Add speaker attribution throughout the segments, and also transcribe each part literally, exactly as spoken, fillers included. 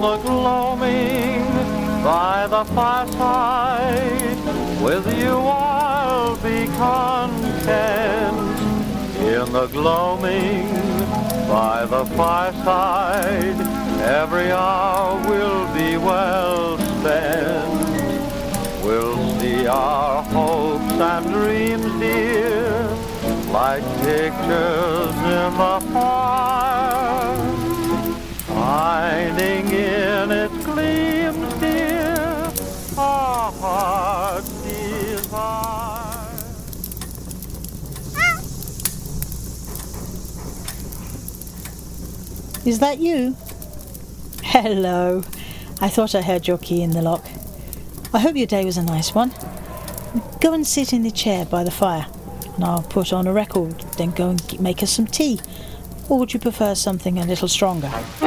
Speaker 1: the gloaming by the fireside, with you I'll be content. In the gloaming by the fireside, every hour will be well spent. We'll see our hopes and dreams, dear, like pictures in the fire, finding in its gleams, dear, our heart's desire.
Speaker 2: Is that you? Hello. I thought I heard your key in the lock. I hope your day was a nice one. Go and sit in the chair by the fire, and I'll put on a record, then go and make us some tea. Or would you prefer something a little stronger?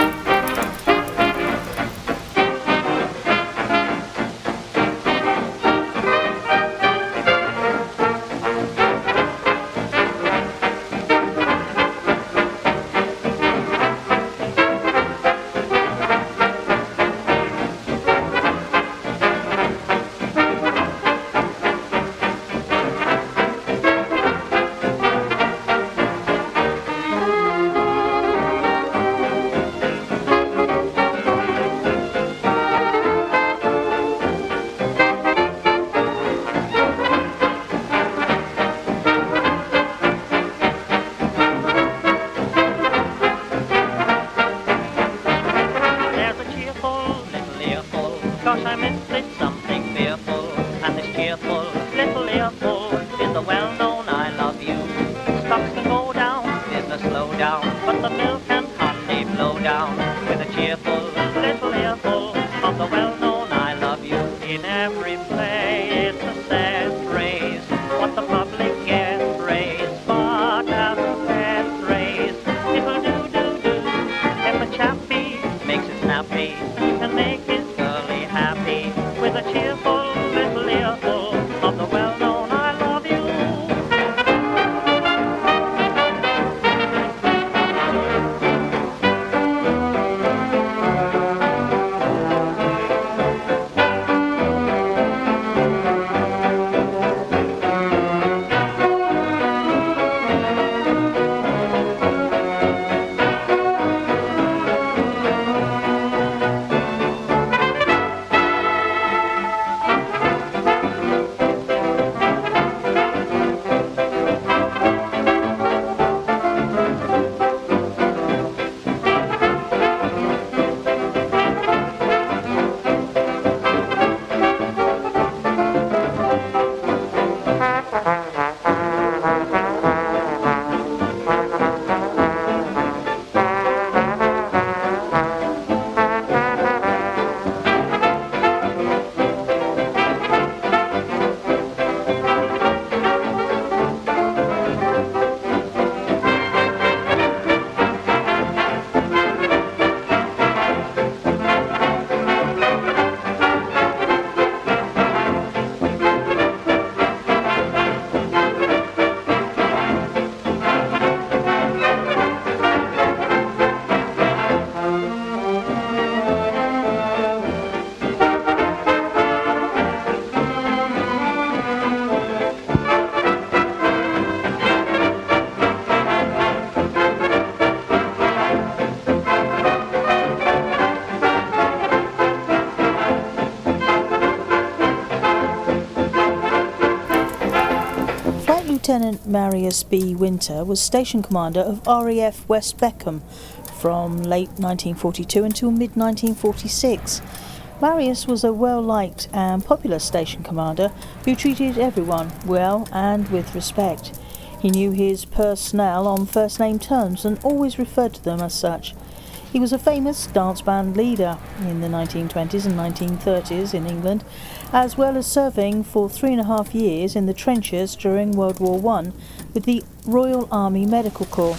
Speaker 2: Lieutenant Marius B. Winter was station commander of R A F West Beckham from late nineteen forty-two until mid nineteen forty-six. Marius was a well-liked and popular station commander who treated everyone well and with respect. He knew his personnel on first-name terms and always referred to them as such. He was a famous dance band leader in the nineteen twenties and nineteen thirties in England, as well as serving for three and a half years in the trenches during World War One with the Royal Army Medical Corps.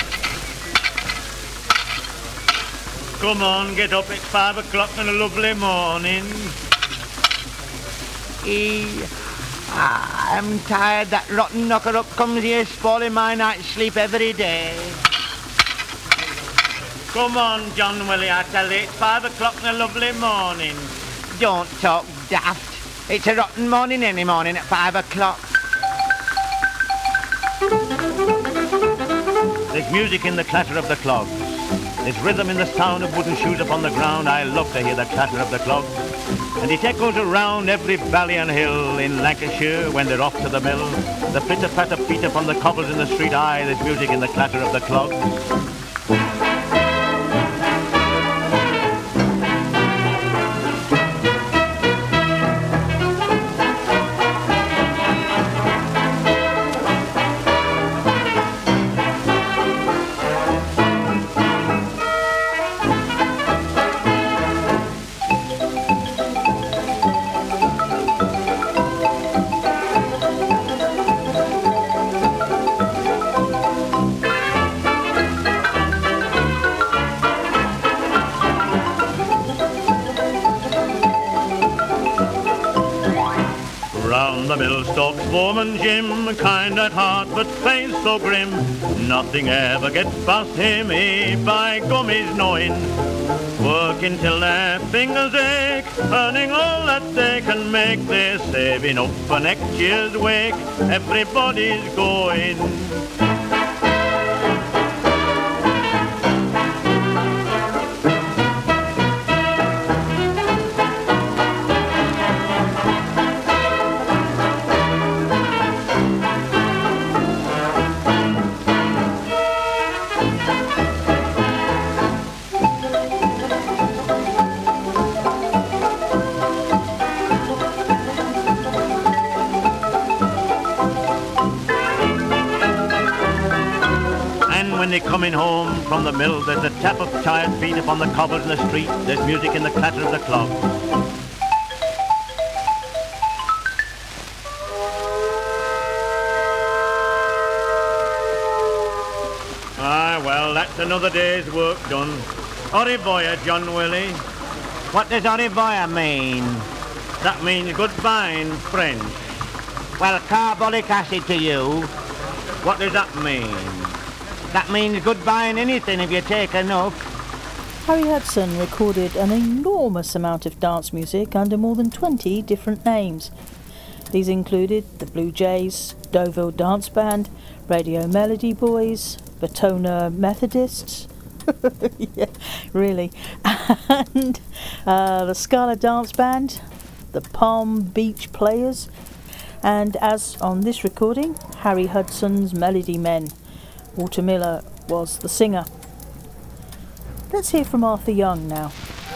Speaker 3: Come on, get up, it's five o'clock and a lovely morning.
Speaker 4: E- I'm tired, that rotten knocker-up comes here spoiling my night's sleep every day.
Speaker 3: Come on, John Willie, I tell you, it's five o'clock in a lovely morning.
Speaker 4: Don't talk daft. It's a rotten morning any morning at five o'clock.
Speaker 3: There's music in the clatter of the clogs. There's rhythm in the sound of wooden shoes upon the ground. I love to hear the clatter of the clogs. And it echoes around every valley and hill in Lancashire when they're off to the mill. The pitter-patter feet upon the cobbles in the street. Aye, there's music in the clatter of the clogs. Round the mill stalks foreman Jim, kind at heart but face so grim. Nothing ever gets past him, he by gum he's knowing. Working till their fingers ache, earning all that they can make. They're saving up for next year's wake, everybody's going. When they're coming home from the mill, there's a tap of tired feet upon the cobbles in the street. There's music in the clatter of the clogs. Ah, well, that's another day's work done. Au revoir, John Willie.
Speaker 4: What does au revoir mean?
Speaker 3: That means goodbye in French.
Speaker 4: Well, carbolic acid to you.
Speaker 3: What does that mean?
Speaker 4: That means goodbye in anything if you take enough.
Speaker 2: Harry Hudson recorded an enormous amount of dance music under more than twenty different names. These included the Blue Jays, Deauville Dance Band, Radio Melody Boys, Batona Methodists, yeah, really, and uh, the Scala Dance Band, the Palm Beach Players, and as on this recording, Harry Hudson's Melody Men. Walter Miller was the singer. Let's hear from Arthur Young now.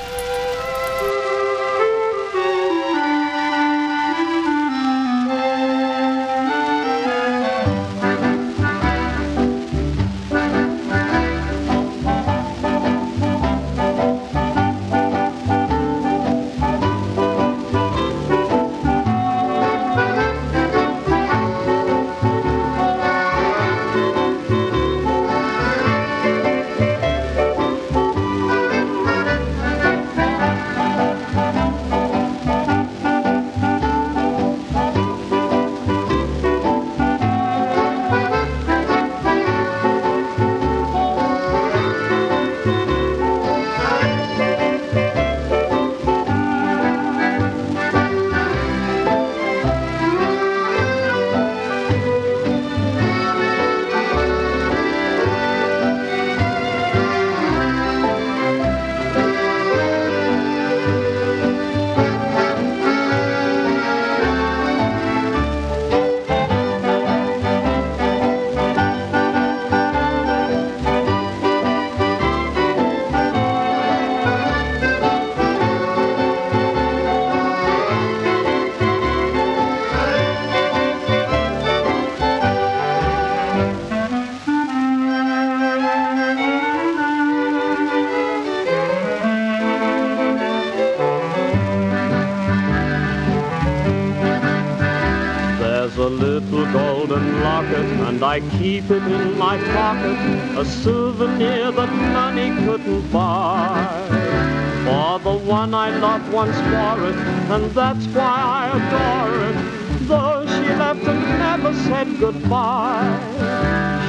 Speaker 1: a little golden locket, and I keep it in my pocket, a souvenir that money couldn't buy. For the one I loved once wore it, and that's why I adore it, though she left and never said goodbye.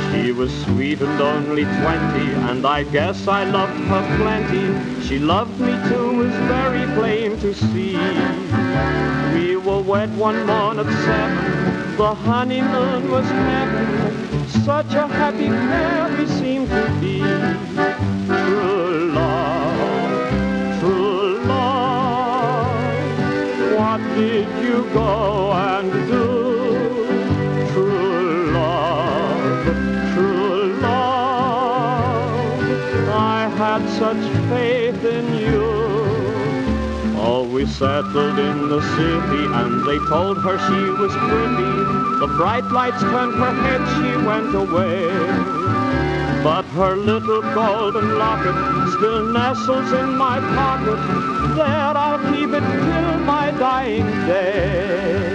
Speaker 1: She was sweet and only twenty, and I guess I loved her plenty. She loved me too, is very plain to see. We were wed one morn at seven, the honeymoon was heaven. Such a happy pair we seemed to be. True love, true love, what did you go and do? True love, true love, I had such faith in you. Oh, we settled in the city, and they told her she was pretty. The bright lights turned her head, she went away. But her little golden locket still nestles in my pocket. There I'll keep it till my dying day.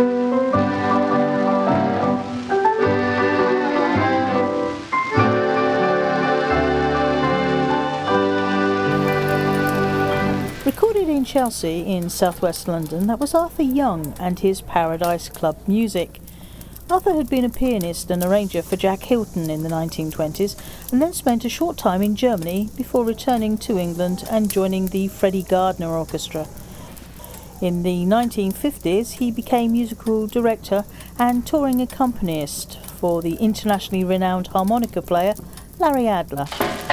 Speaker 2: Recorded in Chelsea in southwest London, that was Arthur Young and his Paradise Club music. Arthur had been a pianist and arranger for Jack Hilton in the nineteen twenties and then spent a short time in Germany before returning to England and joining the Freddie Gardner Orchestra. In the nineteen fifties he became musical director and touring accompanist for the internationally renowned harmonica player Larry Adler.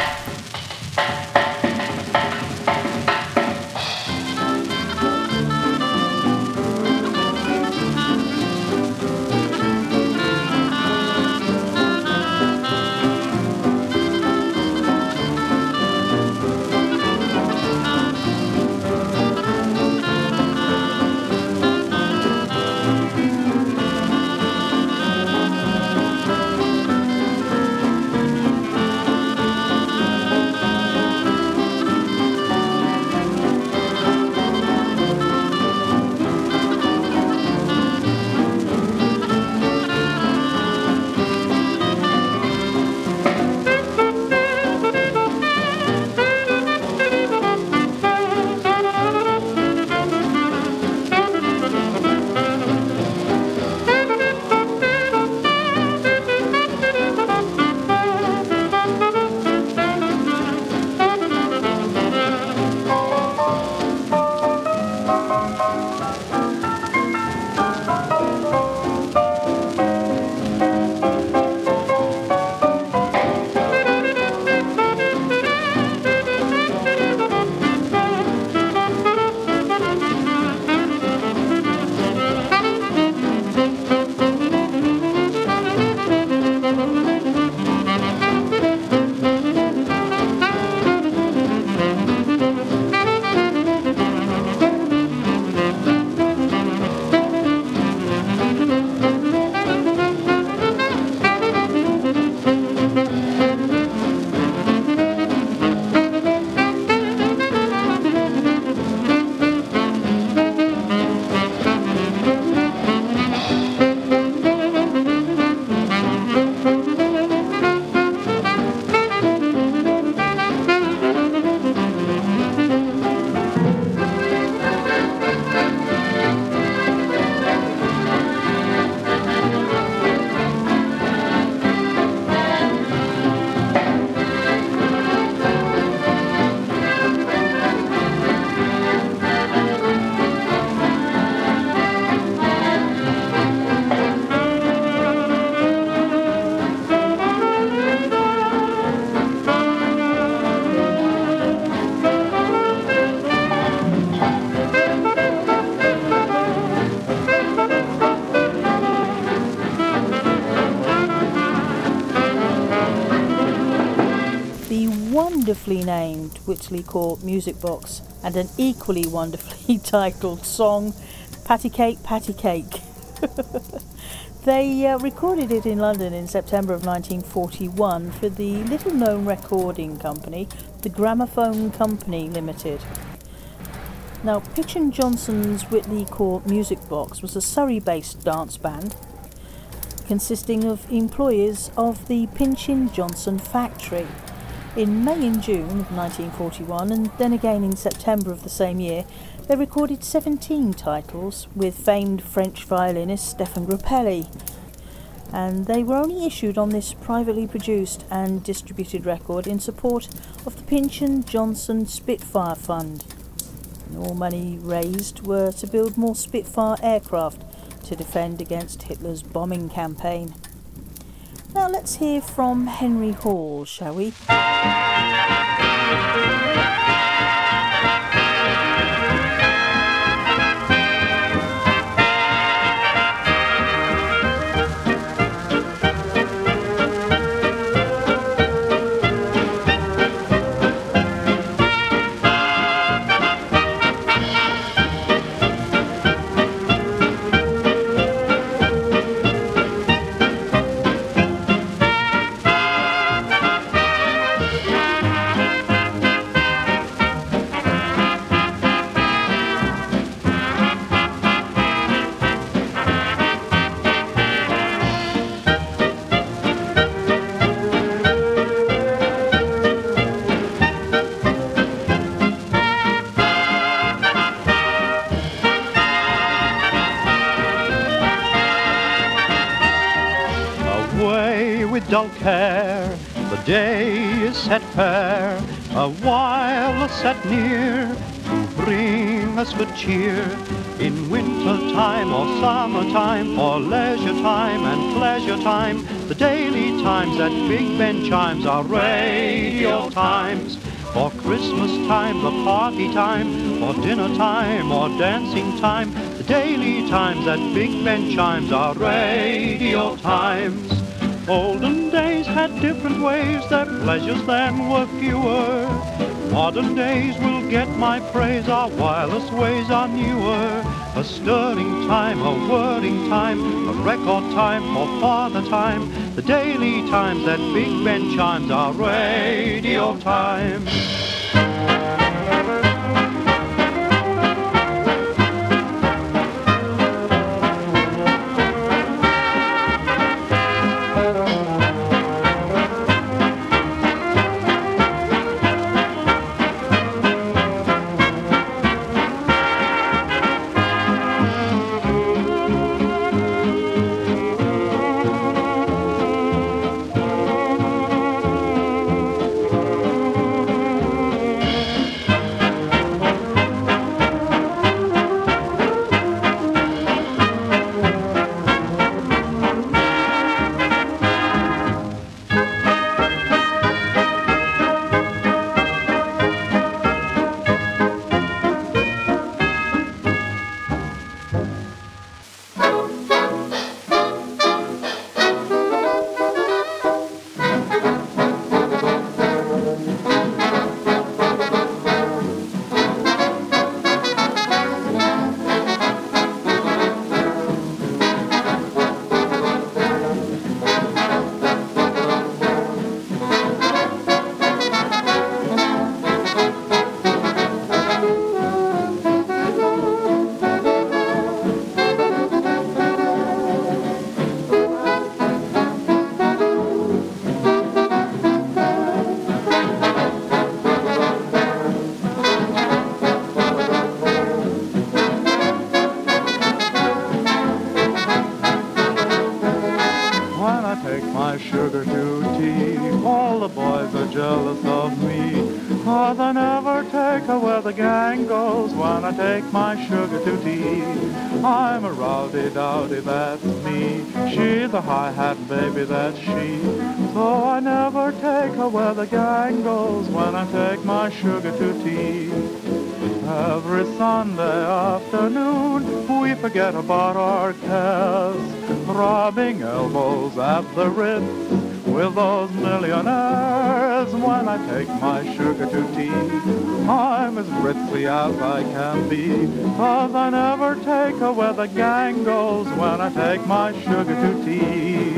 Speaker 2: Wonderfully named Whitley Court Music Box and an equally wonderfully titled song, Patty Cake, Patty Cake. They uh, recorded it in London in September of nineteen forty-one for the little-known recording company, the Gramophone Company Limited. Now, Pitch and Johnson's Whitley Court Music Box was a Surrey-based dance band consisting of employees of the Pinchin Johnson factory. In May and June of nineteen forty-one, and then again in September of the same year, they recorded seventeen titles with famed French violinist Stéphane Grappelli. and they were only issued on this privately produced and distributed record in support of the Pynchon Johnson Spitfire Fund. And all money raised were to build more Spitfire aircraft to defend against Hitler's bombing campaign. Now let's hear from Henry Hall, shall we?
Speaker 5: Dull care, the day is set fair, a while is set near to bring us good cheer. In winter time or summer time, or leisure time and pleasure time, the daily times at Big Ben chimes are radio times. For Christmas time, the party time, or dinner time, or dancing time, the daily times at Big Ben chimes are radio times. Olden days had different ways, their pleasures then were fewer. Modern days will get my praise, our wireless ways are newer. A sterling time, a wording time, a record time for father time, the daily times that Big Ben chimes are radio times. I'm a rowdy-dowdy, that's me. She's a hi-hat baby, that's she. So I never take her where the gang goes when I take my sugar to tea. Every Sunday afternoon we forget about our cares, rubbing elbows at the Ritz with those millionaires. When I take my sugar to tea, I'm as ritzy as I can be, 'cause I never take her where the gang goes when I take my sugar to tea.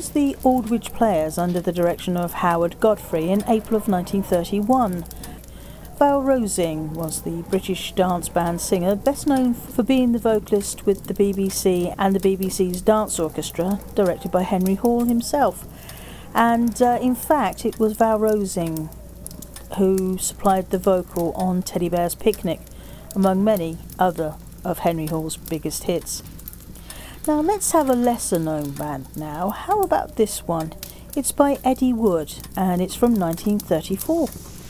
Speaker 2: was the Aldwych Players under the direction of Howard Godfrey in April of nineteen thirty-one. Val Rosing was the British dance band singer, best known for being the vocalist with the B B C and the B B C's Dance Orchestra, directed by Henry Hall himself. And uh, in fact, it was Val Rosing who supplied the vocal on Teddy Bear's Picnic, among many other of Henry Hall's biggest hits. Now let's have a lesser known band now. How about this one? It's by Eddie Wood and it's from nineteen thirty-four.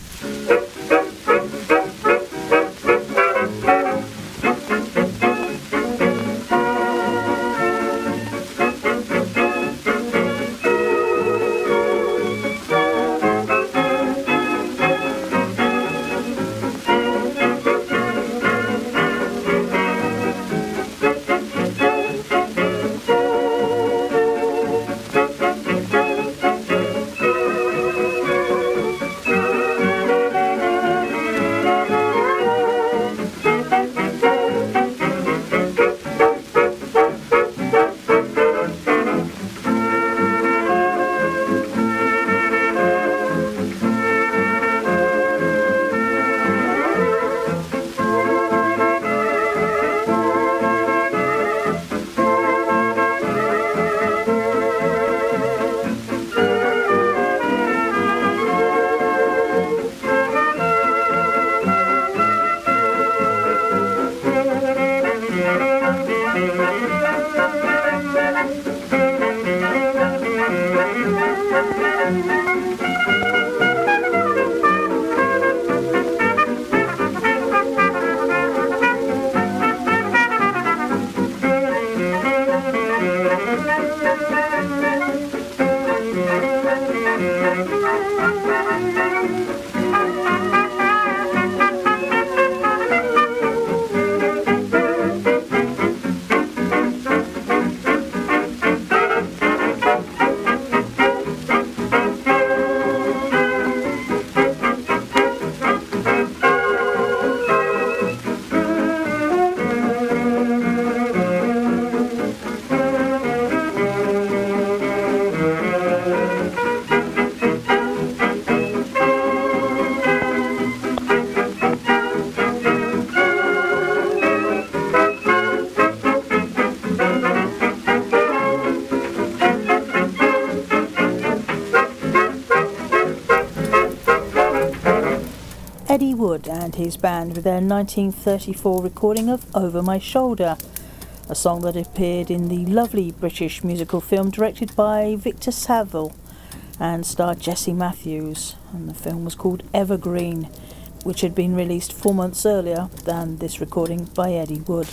Speaker 2: Eddie Wood and his band with their nineteen thirty-four recording of Over My Shoulder, a song that appeared in the lovely British musical film directed by Victor Saville and starred Jesse Matthews, and the film was called Evergreen, which had been released four months earlier than this recording by Eddie Wood.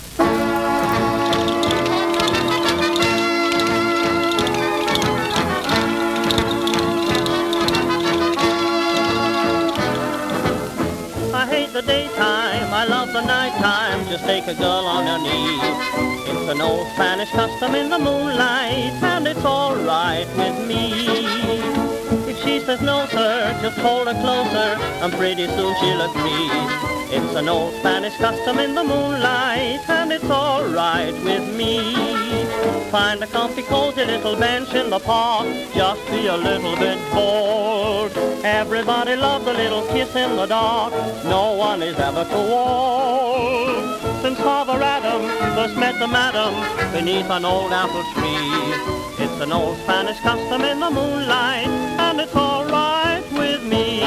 Speaker 1: The daytime, I love the nighttime, just take a girl on her knee. It's an old Spanish custom in the moonlight, and it's alright with me. If she says no sir, just hold her closer, and pretty soon she'll agree. It's an old Spanish custom in the moonlight, and it's alright with me. Find a comfy, cozy little bench in the park, just be a little bit bored. Everybody loves a little kiss in the dark, no one is ever too old. Since Father Adam first met the madam beneath an old apple tree, it's an old Spanish custom in the moonlight, and it's alright with me.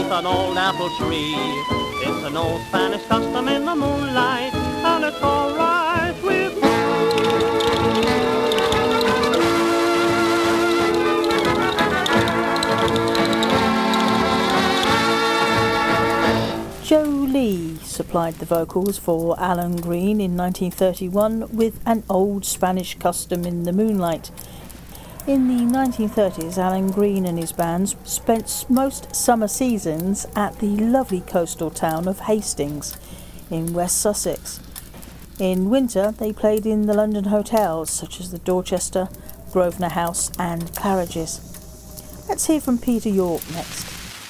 Speaker 1: beneath an old apple tree. It's an old Spanish custom in the moonlight, and it's all right with me.
Speaker 2: Joe Lee supplied the vocals for Alan Green in nineteen thirty-one with An Old Spanish Custom in the Moonlight. In the nineteen thirties, Alan Green and his bands spent most summer seasons at the lovely coastal town of Hastings in West Sussex. In winter, they played in the London hotels such as the Dorchester, Grosvenor House and Claridge's. Let's hear from Peter York next.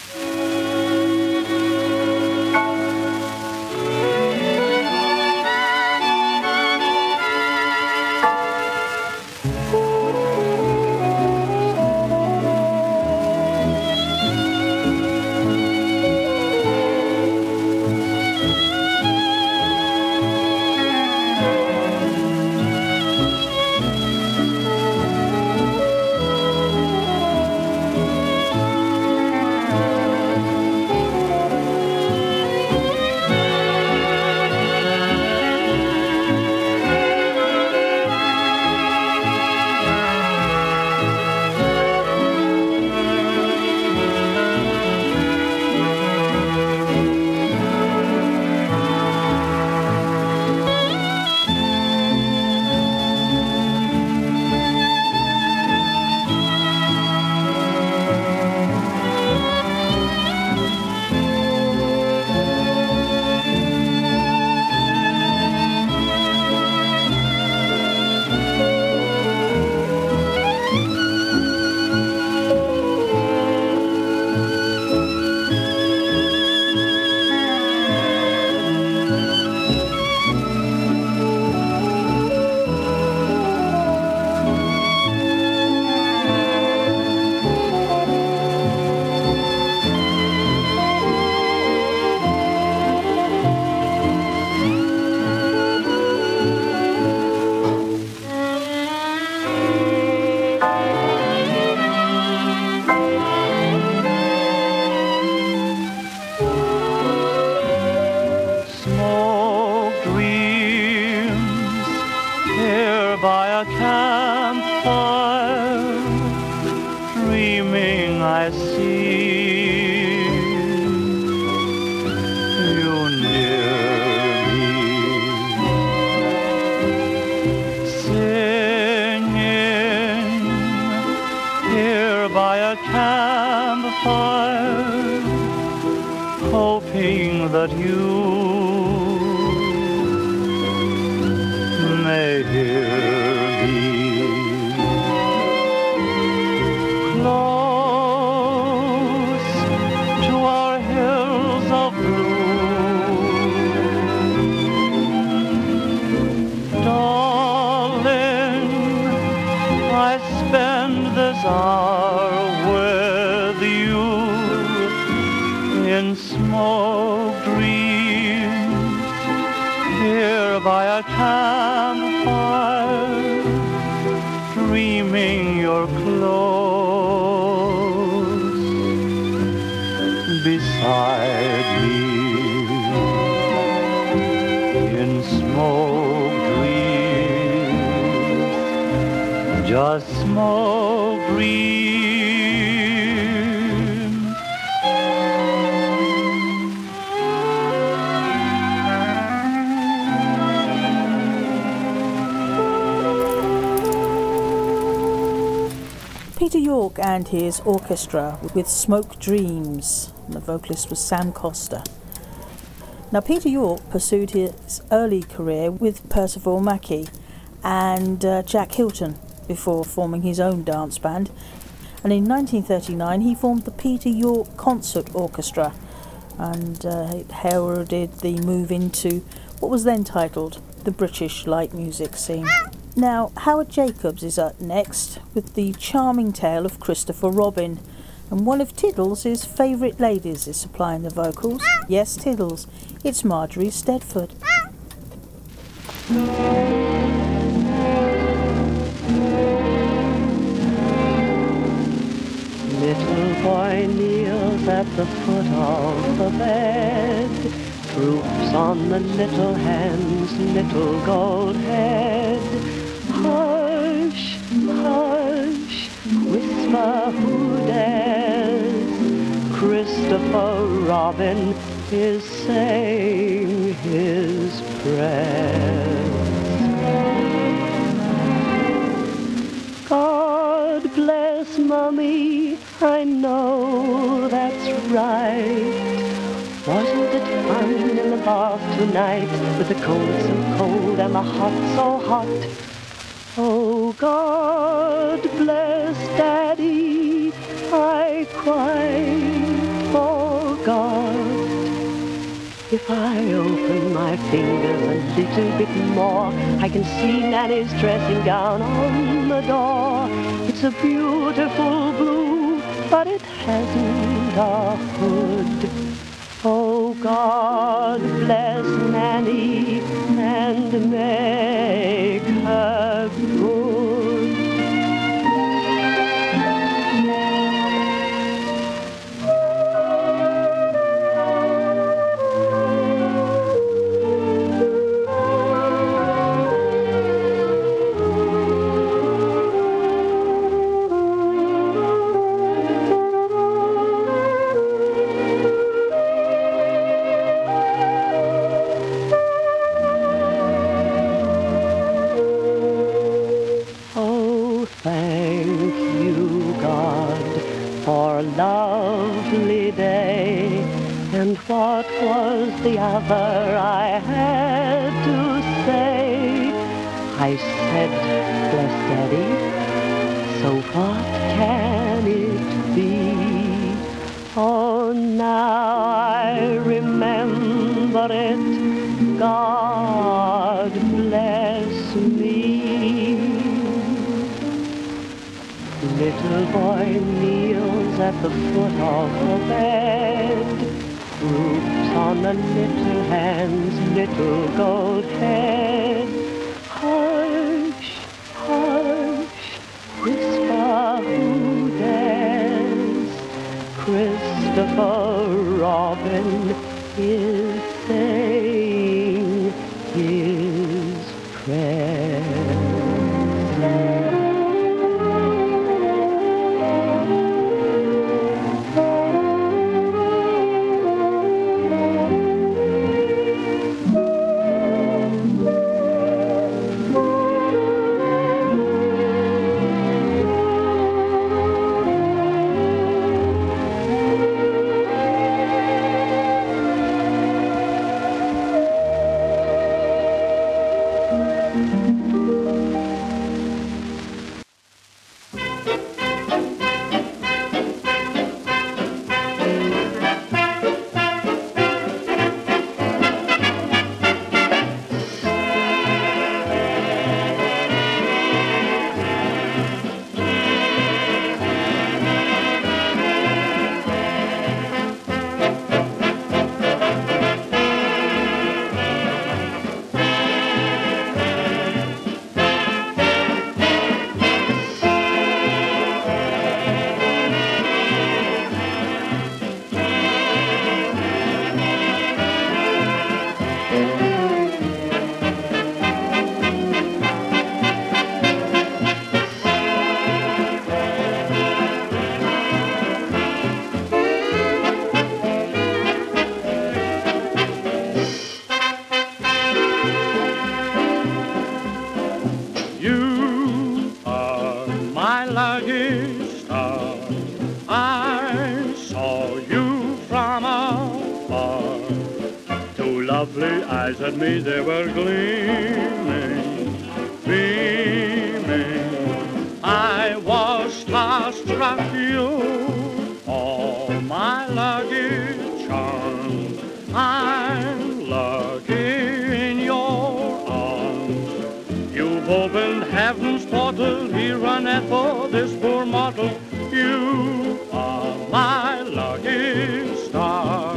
Speaker 5: That you may hear me close to our hills of blue, darling. I spend this hour with you in smoke here by a campfire, dreaming you're close beside me. In smoke dreams, just smoke dreams.
Speaker 2: Peter York and his orchestra with Smoke Dreams, and the vocalist was Sam Coster. Now, Peter York pursued his early career with Percival Mackey and uh, Jack Hilton before forming his own dance band, and in nineteen thirty-nine he formed the Peter York Concert Orchestra, and uh, it heralded the move into what was then titled the British light music scene. Now, Howard Jacobs is up next with the charming tale of Christopher Robin, and one of Tiddles' favourite ladies is supplying the vocals. Yes, Tiddles, it's Marjorie Stedford.
Speaker 1: Little boy kneels at the foot of the bed, droops on the little hand's little gold head. Hush, hush, whisper who dares, Christopher Robin is saying his prayers. God bless Mummy, I know that's right. Wasn't it fun in the bath tonight, with the cold so cold and the hot so hot? Oh, God bless Daddy, I quite forgot. If I open my fingers a little bit more, I can see Nanny's dressing gown on the door. It's a beautiful blue, but it hasn't a hood. Oh, God bless Nanny and make her good. Lovely day, and what was the other I had to say? I said, bless Daddy, so what can it be? Oh, now I remember it, God bless me. Little boy kneels at the foot of the bed, droops on the little hand's little gold head. Hush, hush, whisper who dares, Christopher Robin is saying his prayers.
Speaker 3: Lovely eyes at me, they were gleaming, beaming. I was starstruck, you, all my luggage charms. I'm lucky in your arms. You've opened heaven's portal, here on earth for this poor mortal. You are my lucky star.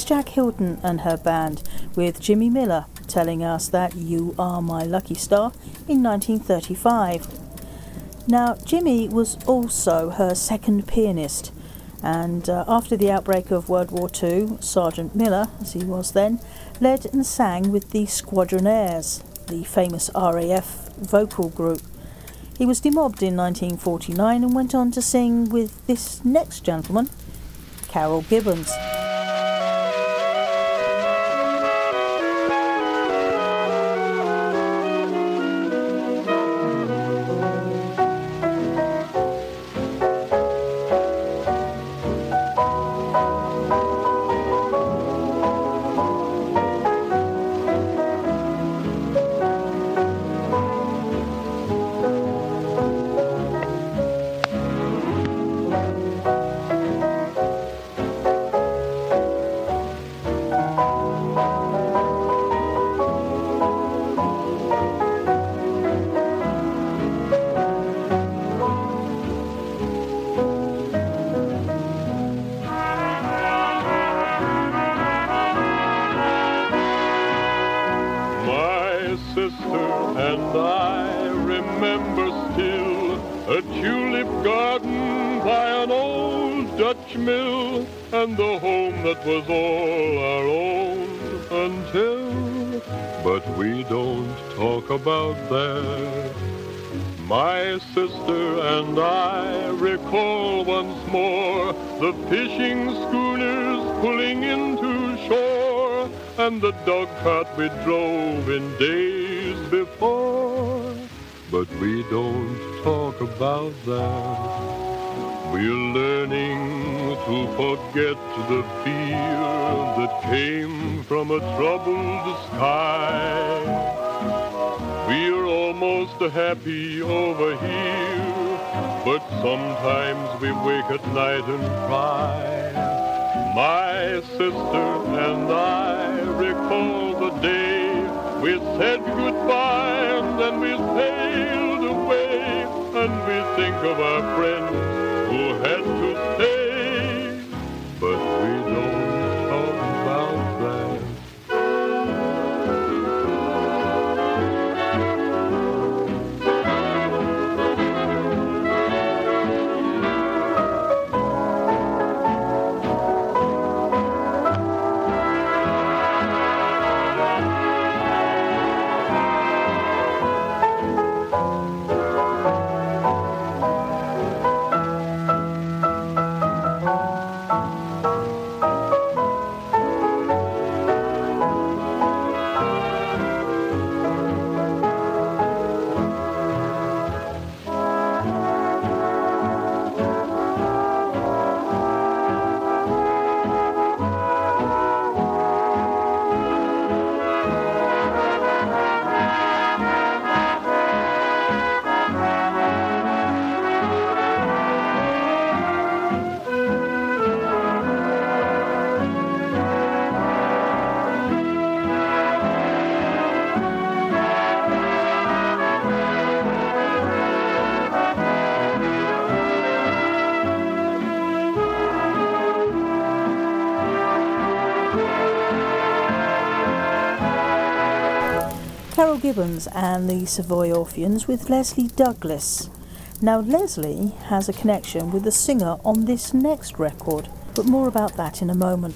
Speaker 2: Jack Hilton and her band, with Jimmy Miller telling us that You Are My Lucky Star in nineteen thirty-five. Now, Jimmy was also her second pianist, and uh, after the outbreak of World War Two, Sergeant Miller, as he was then, led and sang with the Squadronaires, the famous R A F vocal group. He was demobbed in nineteen forty-nine and went on to sing with this next gentleman, Carol Gibbons.
Speaker 6: And I remember still a tulip garden by an old Dutch mill, and the home that was all our own until, but we don't talk about that. My sister and I recall once more the fishing schooners pulling into shore, and the dog cart we drove in days before, but we don't talk about that. We're learning to forget the fear that came from a troubled sky. We're almost happy over here, but sometimes we wake at night and cry. My sister and I recall the day we said goodbye and then we sailed away, and we think of our friends who had to stay, but we don't talk about that.
Speaker 2: Carol Gibbons and the Savoy Orpheans with Leslie Douglas. Now, Leslie has a connection with the singer on this next record, but more about that in a moment.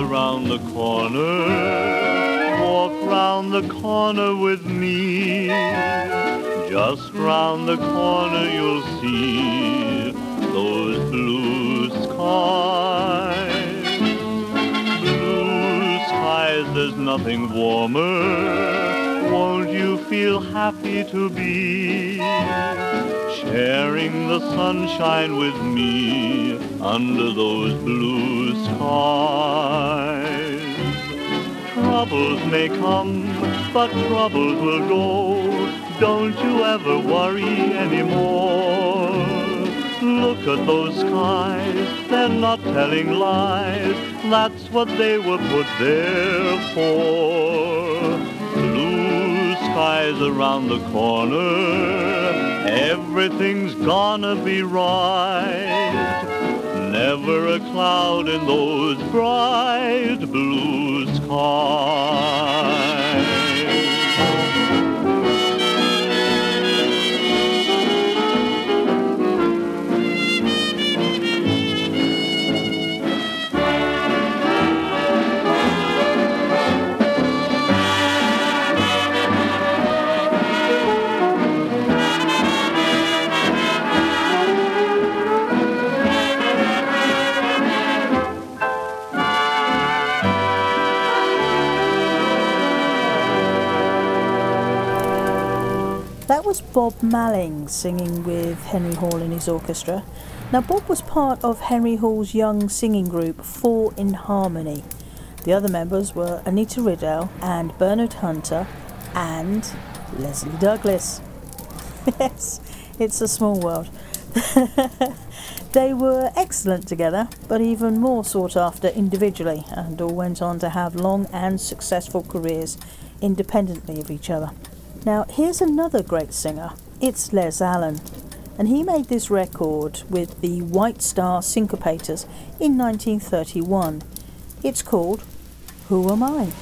Speaker 3: around the corner. Walk round the corner with me. Just round the corner you'll see those blue skies. Blue skies, there's nothing warmer. Won't you feel happy to be sharing the sunshine with me under those blue skies? Troubles may come, but troubles will go. Don't you ever worry anymore. Look at those skies, they're not telling lies. That's what they were put there for. Blue skies around the corner. Everything's gonna be right. Never a cloud in those bright blue skies.
Speaker 2: That was Bob Malling singing with Henry Hall and his orchestra. Now, Bob was part of Henry Hall's young singing group Four in Harmony. The other members were Anita Riddell and Bernard Hunter and Leslie Douglas. Yes, it's a small world. They were excellent together, but even more sought after individually, and all went on to have long and successful careers independently of each other. Now, here's another great singer. It's Les Allen, and he made this record with the White Star Syncopators in nineteen thirty-one. It's called Who Am I?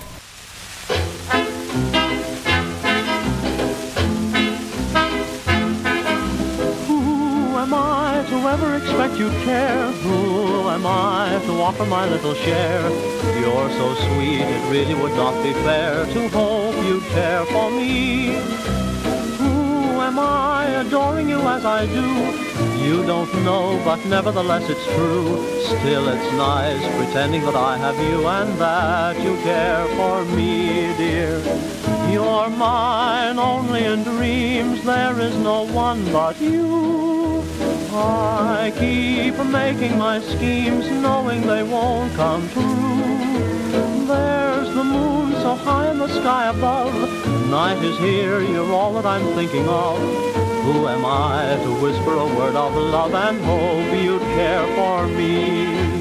Speaker 5: Who am I to ever expect you'd care? Who am I to offer my little share? You're so sweet, it really would not be fair to hope you'd care for me. Who am I, adoring you as I do? You don't know, but nevertheless it's true. Still it's nice, pretending that I have you and that you care for me, dear. You're mine only in dreams, there is no one but you. I keep making my schemes, knowing they won't come true. There's the moon so high in the sky above. Night is here, you're all that I'm thinking of. Who am I to whisper a word of love and hope you'd care for me?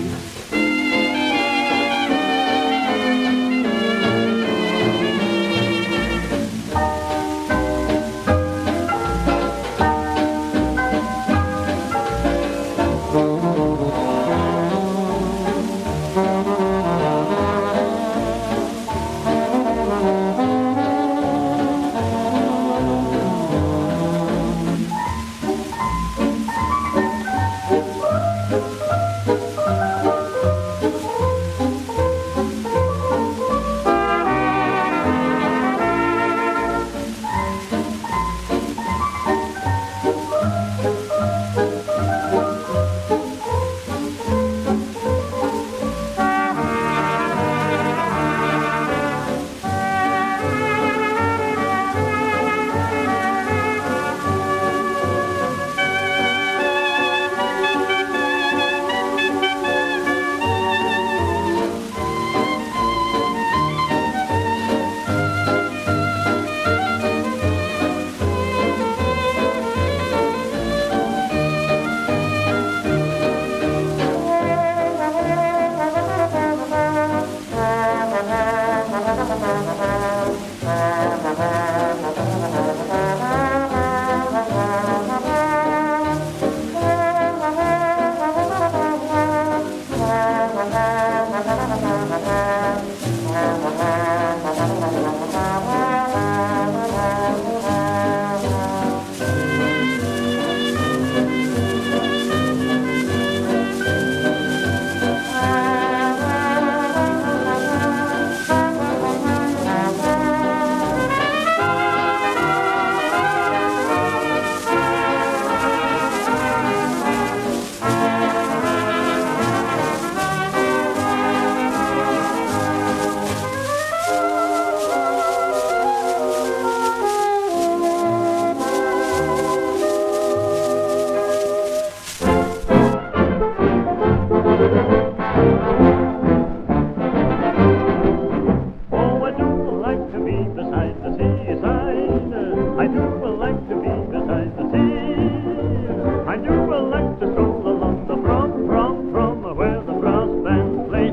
Speaker 3: beside the seaside. I do like to be beside the sea. I do like to stroll along the from, from, from where the brass band plays.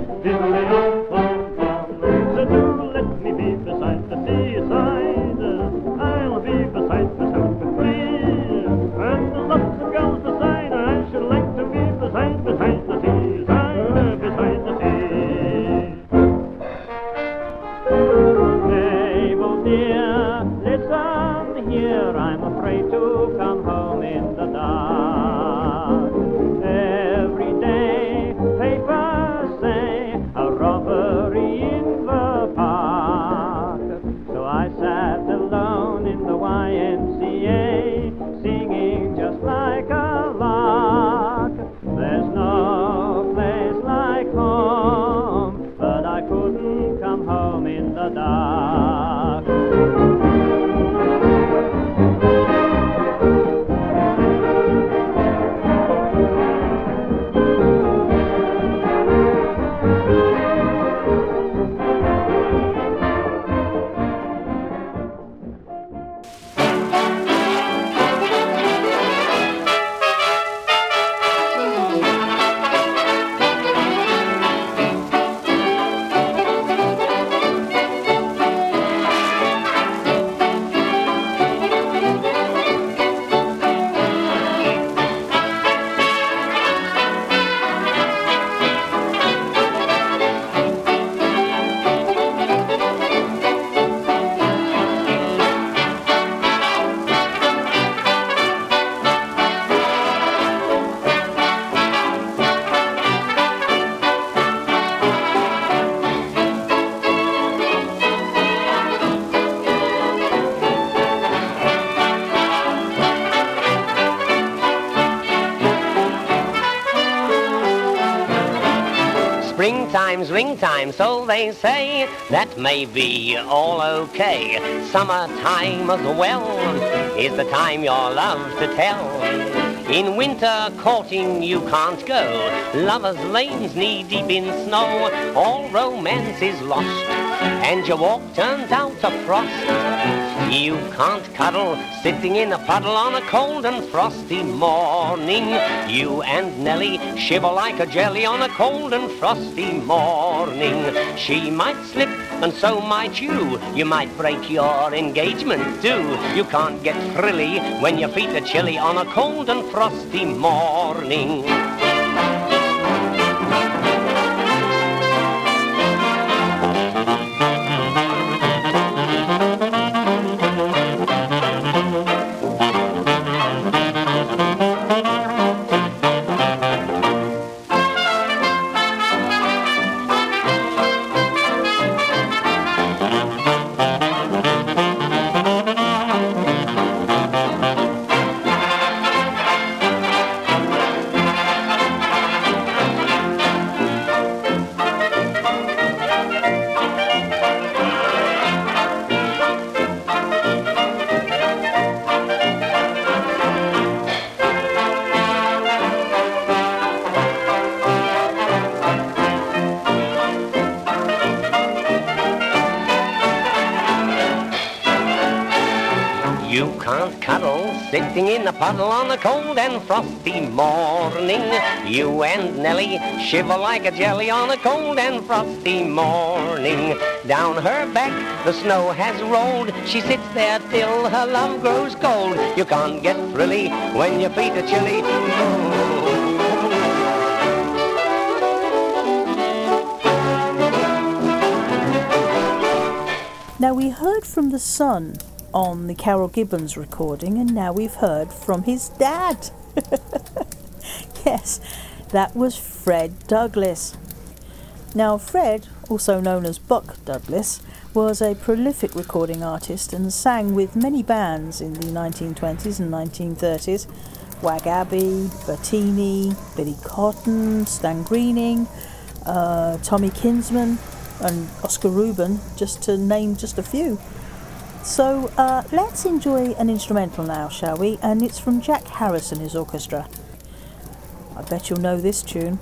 Speaker 3: So do let me be beside the seaside. I'll be beside myself and free. And lots of girls beside, I should like to be beside, beside the seaside, beside the sea. Mabel dear, listen here, I'm afraid to come home in the dark. Every day papers say a robbery in the park. So I sat alone in the Y M C A, singing just like a lark. There's no place like home, but I couldn't come home in the dark.
Speaker 7: Springtime's ringtime, so they say. That may be all okay. Summertime as well is the time your love to tell. In winter courting you can't go. Lovers' lanes knee deep in snow. All romance is lost, and your walk turns out a frost. You can't cuddle sitting in a puddle on a cold and frosty morning. You and Nellie shiver like a jelly on a cold and frosty morning. She might slip and so might you. You might break your engagement too. You can't get thrilly when your feet are chilly on a cold and frosty morning. You can't cuddle sitting in a puddle on a cold and frosty morning. You and Nellie shiver like a jelly on a cold and frosty morning. Down her back the snow has rolled. She sits there till her love grows cold. You can't get thrilly when your feet are chilly.
Speaker 2: Now, we heard from the son on the Carol Gibbons recording, and now we've heard from his dad. Yes, that was Fred Douglas. Now, Fred, also known as Buck Douglas, was a prolific recording artist and sang with many bands in the nineteen twenties and nineteen thirties. Wag Abbey, Bertini, Billy Cotton, Stan Greening, uh, Tommy Kinsman and Oscar Rubin, just to name just a few. So uh, let's enjoy an instrumental now, shall we? And it's from Jack Harris and his orchestra. I bet you'll know this tune.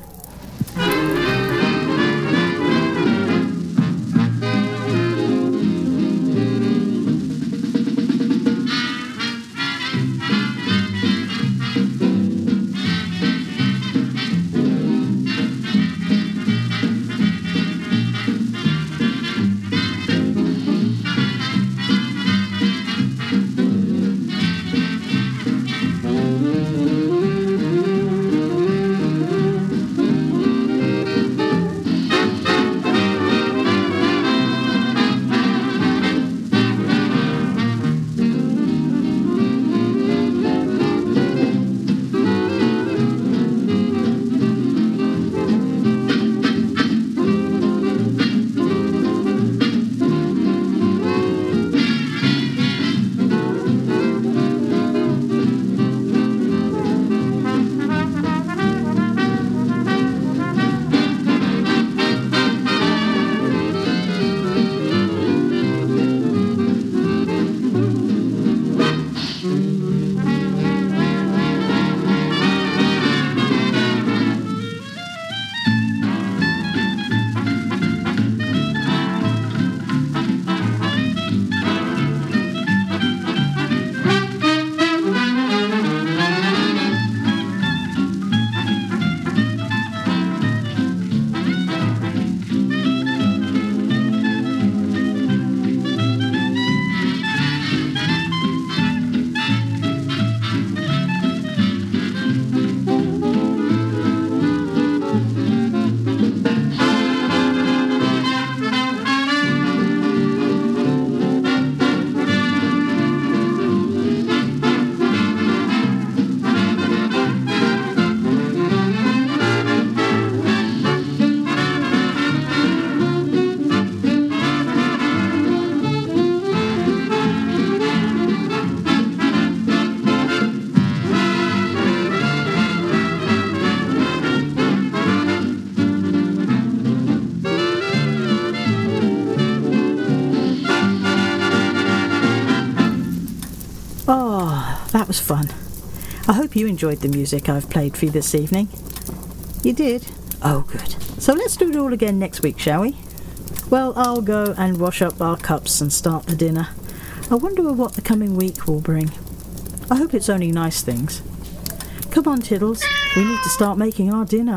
Speaker 2: that was fun. I hope you enjoyed the music I've played for you this evening. You did? Oh, good. So let's do it all again next week, shall we? Well, I'll go and wash up our cups and start the dinner. I wonder what the coming week will bring. I hope it's only nice things. Come on, Tiddles, we need to start making our dinner.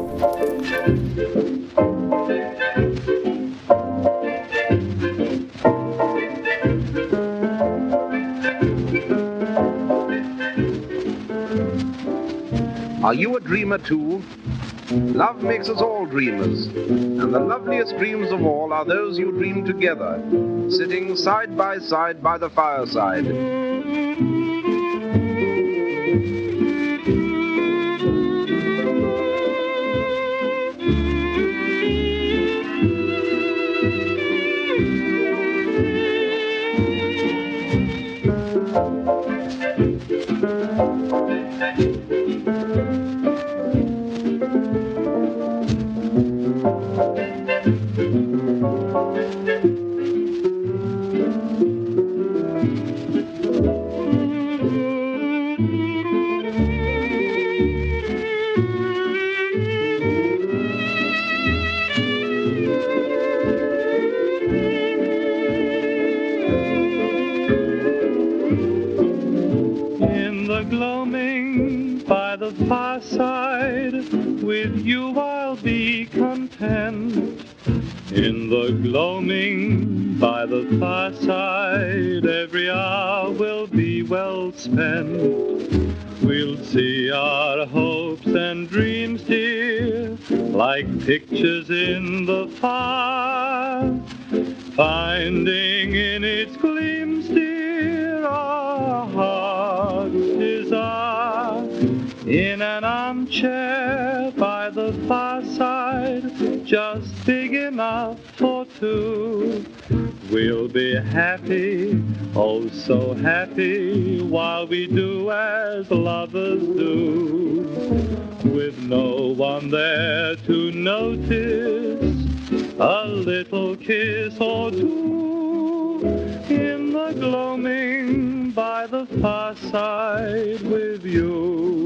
Speaker 8: Are you a dreamer too? Love makes us all dreamers, and the loveliest dreams of all are those you dream together, sitting side by side by the fireside.
Speaker 5: Gloaming by the fireside, with you I'll be content. In the gloaming by the fireside, every hour will be well spent. We'll see our hopes and dreams, dear, like pictures in the fire, finding in its gleams, dear, our heart's desire. In an armchair by the fireside, just big enough for two, we'll be happy, oh so happy, while we do as lovers do, with no one there to notice a little kiss or two. In the gloaming by the fireside with you.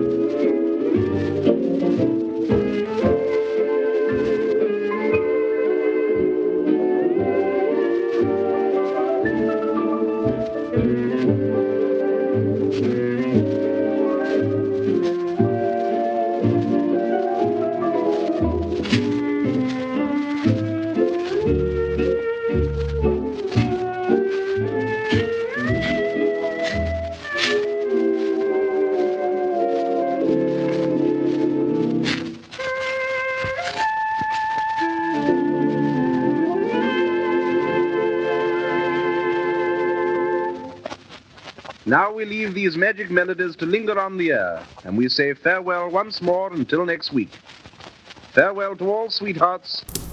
Speaker 8: Now we leave these magic melodies to linger on the air, and we say farewell once more until next week. Farewell to all sweethearts.